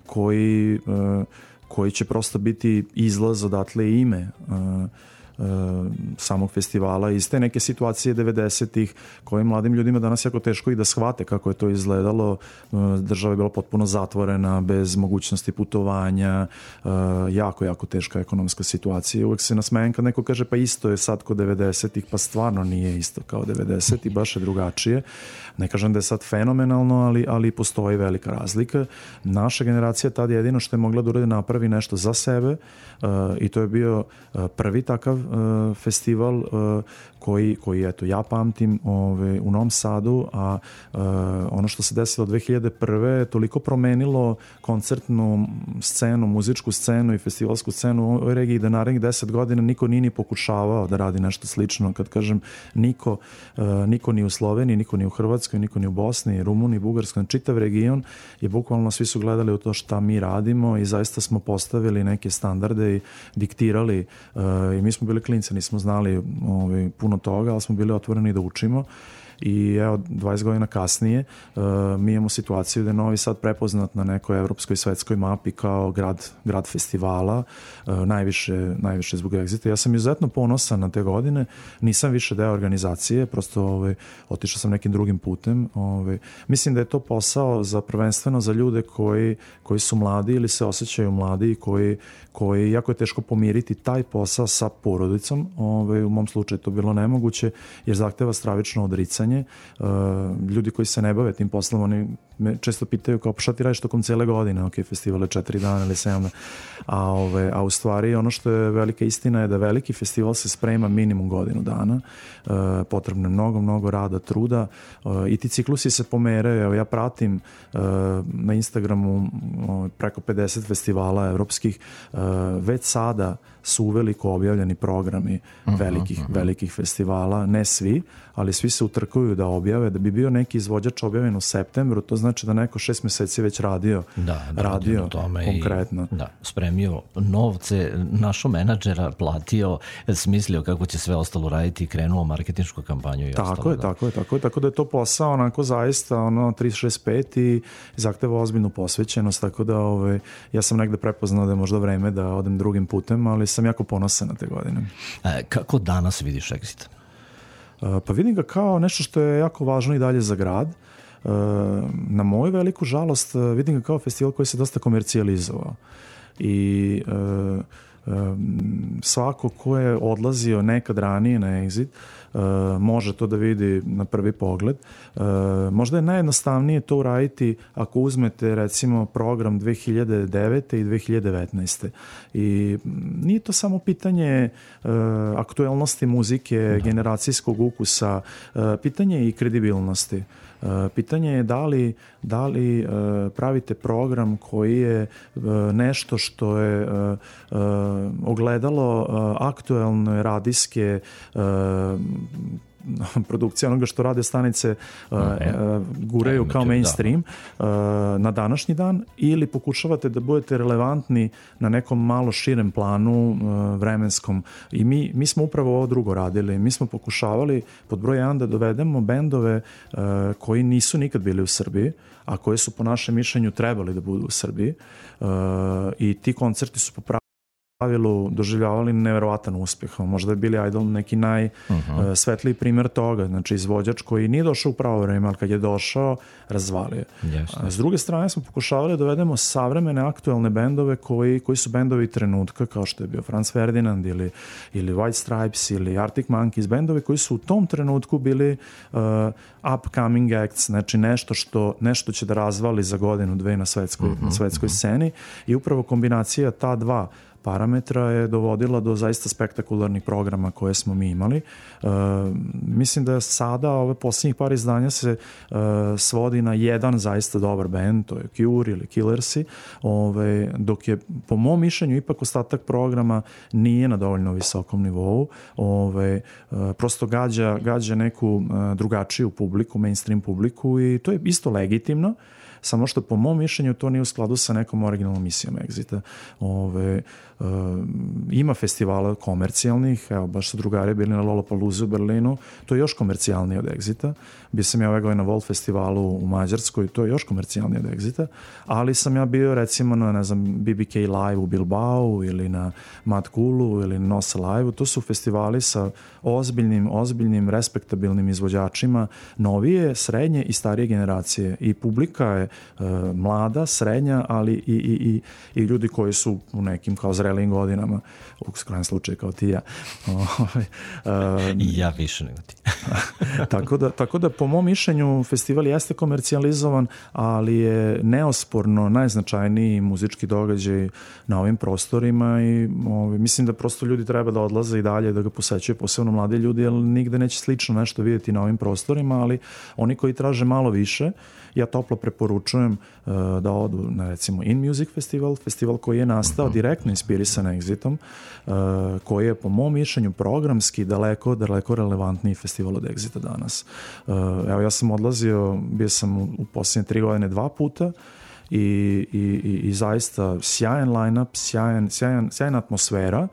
koji će prosto biti izlaz odatle i ime samog festivala iz te neke situacije 90-ih koje mladim ljudima danas jako teško i da shvate kako je to izgledalo. Država je bila potpuno zatvorena, bez mogućnosti putovanja, jako teška ekonomska situacija. Uvek se nasmejem kad neko kaže pa isto je sad kod 90-ih, pa stvarno nije isto kao 90-ih, baš je drugačije. Ne kažem da je sad fenomenalno, ali postoji velika razlika. Naša generacija tad jedino što je mogla da uradi napravi nešto za sebe i to je bio prvi takav festival koji eto ja pamtim u Novom Sadu, a ono što se desilo 2001. je toliko promenilo koncertnu scenu, muzičku scenu i festivalsku scenu u ovoj regiji da narednih 10 godina niko nije ni pokušavao da radi nešto slično. Kad kažem niko ni u Sloveniji, niko ni u Hrvatskoj, niko ni u Bosni, Rumuniji, Bugarskoj, čitav region je bukvalno svi su gledali u to šta mi radimo i zaista smo postavili neke standarde i diktirali i mi smo bili klinci, nismo znali puno toga, ali smo bili otvoreni da učimo. I evo, 20 godina kasnije mi imamo situaciju da je Novi Sad prepoznat na nekoj evropskoj i svetskoj mapi kao grad festivala, najviše zbog Exita. Ja sam izuzetno ponosan na te godine, nisam više deo organizacije, prosto otišao sam nekim drugim putem. Mislim da je to posao prvenstveno za ljude koji su mladi ili se osjećaju mladi i koji jako je teško pomiriti taj posao sa porodicom. U mom slučaju to bilo nemoguće jer zahteva stravično odricanje. Ljudi koji se ne bave tim poslom, oni me često pitaju kao, pa šta ti radiš tokom cele godine? Ok, festival je 4 dana ili 7 dana. A u stvari ono što je velika istina je da veliki festival se sprema minimum godinu dana. Potrebno je mnogo rada, truda i ti ciklusi se pomeraju. Evo, ja pratim na Instagramu preko 50 festivala evropskih. Već sada su uveliko objavljeni programi velikih festivala, ne svi, ali svi se utrkuju da objave. Da bi bio neki izvođač objavljen u septembru, to znači da neko 6 meseci već radio na tome konkretno. I, spremio novce, našo menadžera platio, smislio kako će sve ostalo raditi i krenuo marketinšku kampanju i ostalo. Tako da je to posao onako zaista 365 i zahteva ozbiljnu posvećenost, tako da ja sam negde prepoznao da je možda vreme da odem drugim putem, ali sam jako ponosan na te godine. Kako danas vidiš Exit? Pa vidim ga kao nešto što je jako važno i dalje za grad. Na moju veliku žalost vidim ga kao festival koji se dosta komercijalizovao i svako ko je odlazio nekad ranije na Exit može to da vidi na prvi pogled. Možda je najjednostavnije to uraditi ako uzmete recimo program 2009. i 2019. I nije to samo pitanje aktuelnosti muzike, generacijskog ukusa, pitanje i kredibilnosti. Pitanje je da li pravite program koji je nešto što je ogledalo aktuelne radijske produkcije onoga što rade stanice guraju kao mainstream na današnji dan, ili pokušavate da budete relevantni na nekom malo širem planu vremenskom. I mi smo upravo ovo drugo radili. Mi smo pokušavali pod broj 1 da dovedemo bendove koji nisu nikad bili u Srbiji, a koji su po našem mišljenju trebali da budu u Srbiji, i ti koncerti su po pravilu doživljavali neverovatan uspjeh. Možda je Billy Idol neki najsvetliji primjer toga. Znači izvođač koji nije došao u pravo vreme, ali kad je došao, razvalio. S druge strane smo pokušavali da dovedemo savremene aktuelne bendove koji su bendovi trenutka, kao što je bio Franz Ferdinand ili White Stripes ili Arctic Monkeys, bendovi koji su u tom trenutku bili upcoming acts, znači nešto će da razvali za godinu, dve na svetskoj sceni, i upravo kombinacija ta dva parametra je dovodila do zaista spektakularnih programa koje smo mi imali. Mislim da sada ove posljednjih par izdanja se svodi na jedan zaista dobar band, to je Cure ili Killersi, dok je po mom mišljenju ipak ostatak programa nije na dovoljno visokom nivou. Prosto gađa neku drugačiju publiku, mainstream publiku, i to je isto legitimno, samo što po mom mišljenju to nije u skladu sa nekom originalnom misijom Exita. Ima festivala komercijalnih, evo baš su drugari bili na Lollapalooza u Berlinu, to je još komercijalnije od Exita. Bio sam ja ove godine na Volt festivalu u Mađarskoj, to je još komercijalnije od Exita, ali sam ja bio recimo na, ne znam, BBK Live u Bilbao ili na Mad Coolu ili na Nosa Live-u. To su festivali sa ozbiljnim, respektabilnim izvođačima novije, srednje i starije generacije, i publika je mlada, srednja, ali i ljudi koji su u nekim kao zrelijim godinama, u skrajem slučaju kao ti ja. I ja više nego ti. Tako da po mom mišljenju festival jeste komercijalizovan, ali je neosporno najznačajniji muzički događaj na ovim prostorima, i mislim da prosto ljudi treba da odlaze i dalje, da ga posećaju, posebno mladi ljudi, jer nigde neće slično nešto vidjeti na ovim prostorima, ali oni koji traže malo više, ja toplo preporučujem da odu na recimo In Music festival koji je nastao direktno inspirisan Exitom, koji je po mom mišljenju programski daleko relevantniji festival od Exita danas. Evo, ja sam odlazio, bio sam u posljednje 3 godine 2 puta, i zaista sjajan line-up, sjajna atmosfera.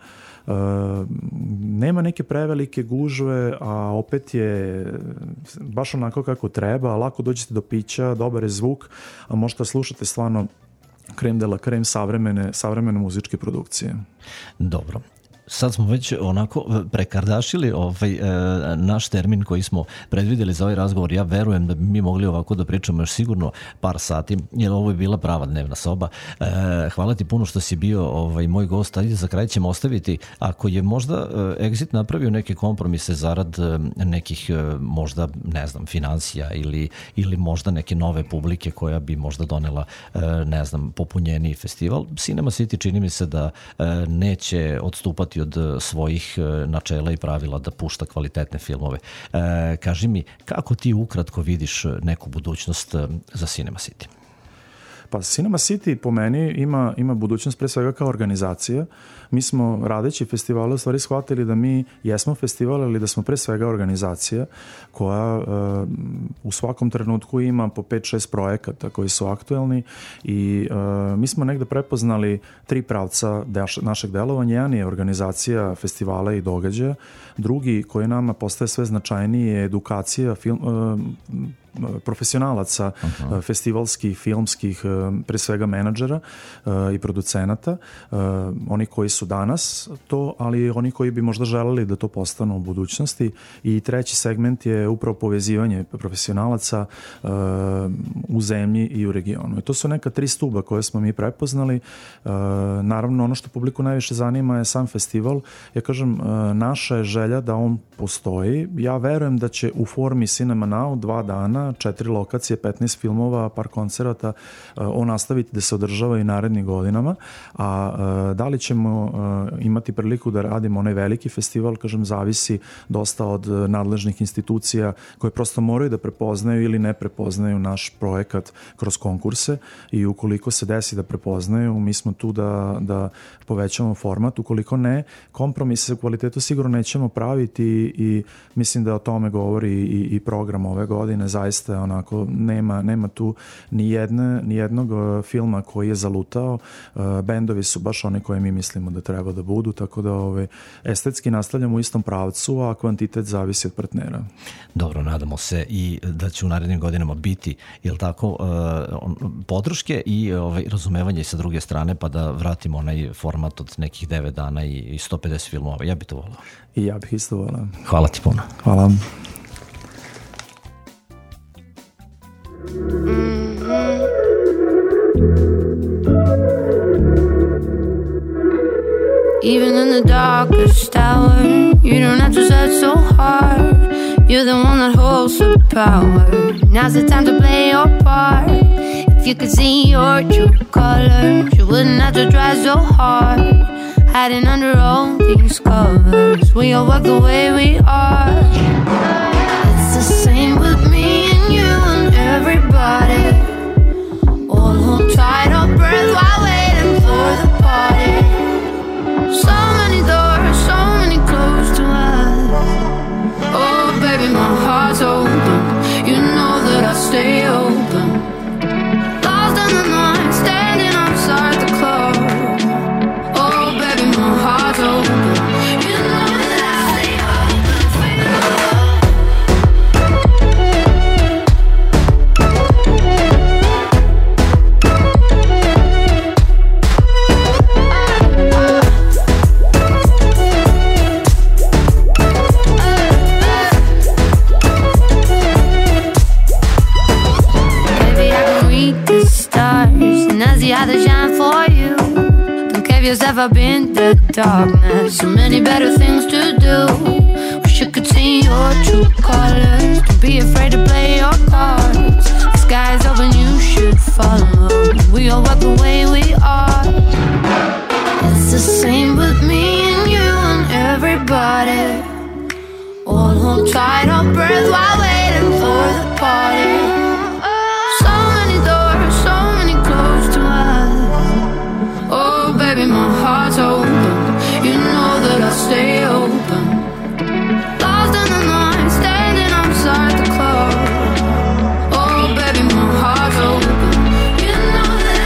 Nema neke prevelike gužve, a opet je baš onako kako treba, lako dođete do pića, dobar je zvuk, a možete slušati stvarno krem de la krem savremene muzičke produkcije. Dobro. sad smo već onako prekardašili naš termin koji smo predvideli za ovaj razgovor. Ja verujem da bi mi mogli ovako da pričamo još sigurno par sati, jer ovo je bila prava dnevna soba. Hvala ti puno što si bio moj gost. Ajde, za kraj ćemo ostaviti, ako je možda Exit napravio neke kompromise zarad nekih možda, ne znam, financija ili možda neke nove publike koja bi možda donela, ne znam, popunjeniji festival. Cinema City čini mi se da neće odstupati od svojih načela i pravila da pušta kvalitetne filmove. Kaži mi, kako ti ukratko vidiš neku budućnost za Cinema City? Pa Cinema City po meni ima budućnost pre svega kao organizacija. Mi smo radeći festivale u stvari shvatili da mi jesmo festival, ali da smo pre svega organizacija koja u svakom trenutku ima po 5-6 projekata koji su aktuelni i mi smo negde prepoznali 3 pravca našeg delovanja. Jedan je organizacija festivala i događaja, drugi koji nama postaje sve značajniji je edukacija profesionalaca festivalskih, filmskih, pre svega menadžera i producenata, oni koji su danas to, ali oni koji bi možda želeli da to postanu u budućnosti. I treći segment je upravo povezivanje profesionalaca u zemlji i u regionu. I to su neka 3 stuba koje smo mi prepoznali. Naravno, ono što publiku najviše zanima je sam festival. Ja kažem, naša je želja da on postoji. Ja verujem da će u formi Cinema Now 2 dana, 4 lokacije, 15 filmova, par koncerata, on nastaviti da se održava i narednih godinama, a da li ćemo imati priliku da radimo onaj veliki festival, kažem, zavisi dosta od nadležnih institucija koje prosto moraju da prepoznaju ili ne prepoznaju naš projekat kroz konkurse i ukoliko se desi da prepoznaju, mi smo tu da povećamo format, ukoliko ne, kompromise u kvalitetu sigurno nećemo praviti i mislim da o tome govori i program ove godine. Zaista onako nema tu ni jednog filma koji je zalutao. Bendovi su baš one koje mi mislimo da treba da budu, tako da estetski nastavljamo u istom pravcu, a kvantitet zavisi od partnera. Dobro, nadamo se i da će u narednim godinama biti, jel tako, podrške i razumevanje sa druge strane, pa da vratimo onaj format od nekih 9 dana i 150 filmova. Ja bih to volao. I ja bih isto volao. Hvala ti puno. Hvala. Even in the darkest hour, you don't have to search so hard. You're the one that holds the power. Now's the time to play your part. If you could see your true colors, you wouldn't have to try so hard. Hiding under all these covers, we all walk the way we are. It's the same with me and you and everybody. All hold tight our breath while waiting for the party. So many doors, so many closed to us. Oh baby, my heart's open. You know that I stay open. Lost in the night, standing outside the club. Oh baby, my heart's open. You know that I stay open for you. They shine for you. Don't care if yourself up in the darkness. So many better things to do. Wish you could see your true colors. Don't be afraid to play your cards. The sky's open, you should follow. We all walk the way we are. It's the same with me and you and everybody. All hold tight our breath while waiting for the party. So many doors, so many closed to us. Oh baby, my heart's open. You know that I stay open. Lost in the night, standing outside the club. Oh baby, my heart's open. You know that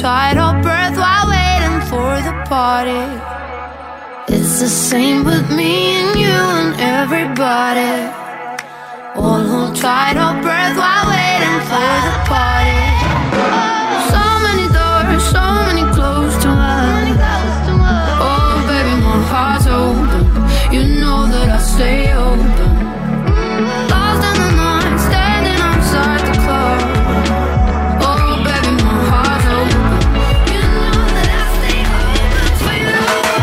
tight our breath while waiting for the party. It's the same with me and you and everybody. All hold tight our breath while waiting for the party. So many doors, so many closed to us. Oh baby, my heart's open. You know that I stay open. Lost in the night, standing outside the club. Oh baby, my heart's open. You know that I stay open for you.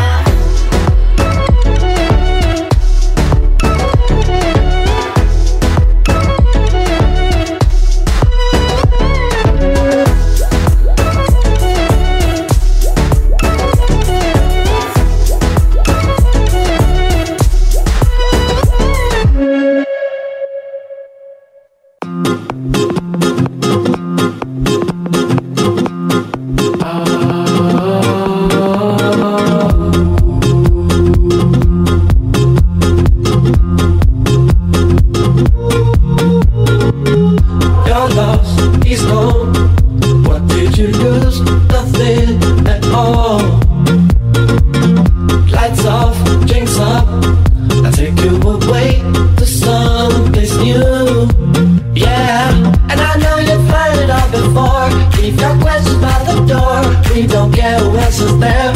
Your loss, he's gone. What did you lose? Nothing at all. Lights off, drinks up. I take you away to someplace new. Yeah, and I know you've heard it all before. Leave your questions by the door. We don't care who else is there.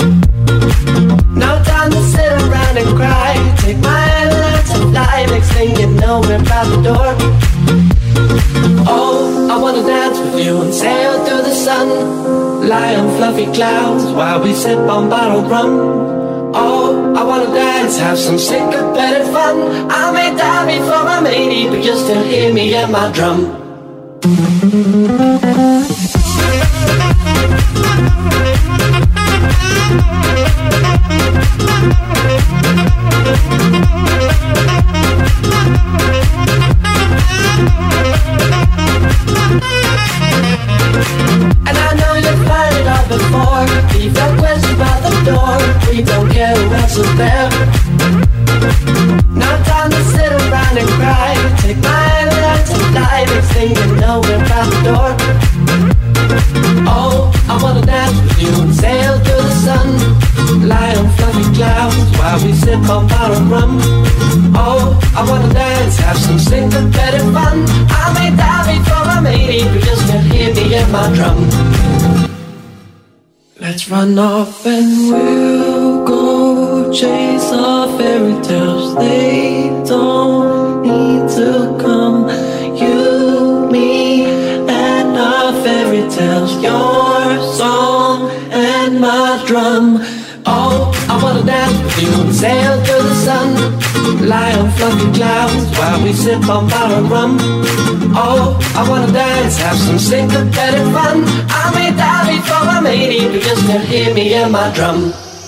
No time to sit around and cry. Take my hand, let's fly. Next thing you know, we're out the door. Oh, I wanna dance with you and sail through the sun. Lie on fluffy clouds while we sip on bottled rum. Oh, I wanna dance, have some syncopated fun. I may die before I'm 80, but you'll still hear me at my drum. And I know you've heard it all before. Leave your questions by the door. We don't care who else is there. No time to sit around and cry. Take my hand, let's fly. Next thing you know, we're out the door. Oh, I wanna dance with you and sail through the sun. Lie on fluffy clouds while we sip on bottled rum. Oh, I wanna dance, have some syncopated fun. I may die before I'm 80, but you'll still hear me at my drum. Let's run off and we'll go chase our fairy tales. They don't need to come. You, me, and our fairy tales. Your song and my drum. Oh, I wanna dance with you and sail through the sun. Lie on fluffy clouds while we sip on bottled rum. Oh, I wanna dance, have some syncopated fun. I may die before I'm 80, but you'll still hear me at my drum.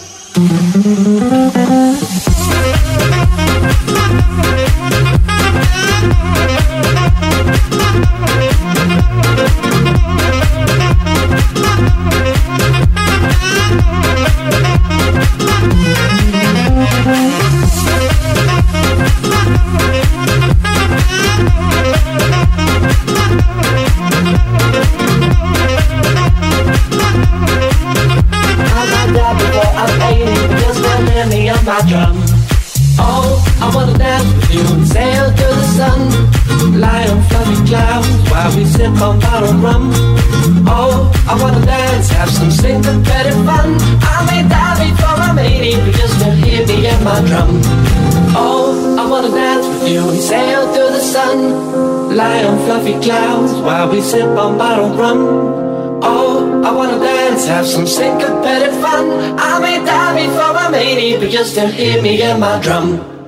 My drum. Oh, I wanna dance with you and sail through the sun. Lie on fluffy clouds while we sip on bottled rum. Oh, I wanna dance, have some syncopated fun. I may die before I'm 80, but you'll still hear me at my drum. Oh, I wanna dance with you and sail through the sun. Lie on fluffy clouds while we sip on bottled rum. Oh, I wanna dance, have some syncopated fun. I may die before I'm 80, but you'll still hear me at my drum.